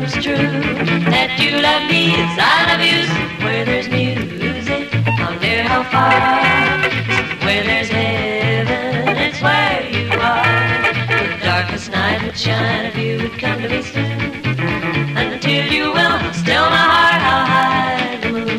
comes true. That you love me as I love you. Somewhere there's music, I wonder how far. Somewhere there's heaven, it's where you are. The darkest night would shine if you would come to me soon. And until you will, still my heart, I'll hide the moon.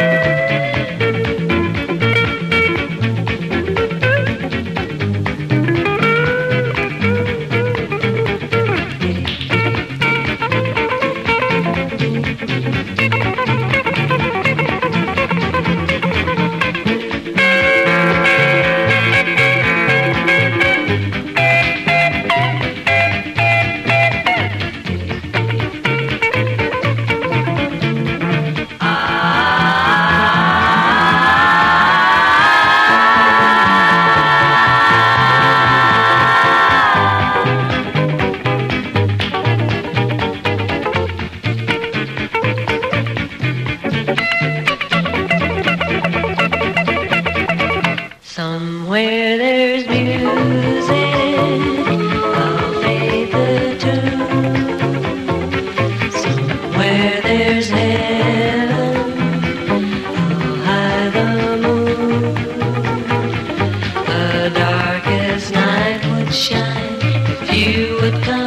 Somewhere there's music, I'll play the tune. Somewhere there's heaven, I'll hide the moon. The darkest night would shine if you would come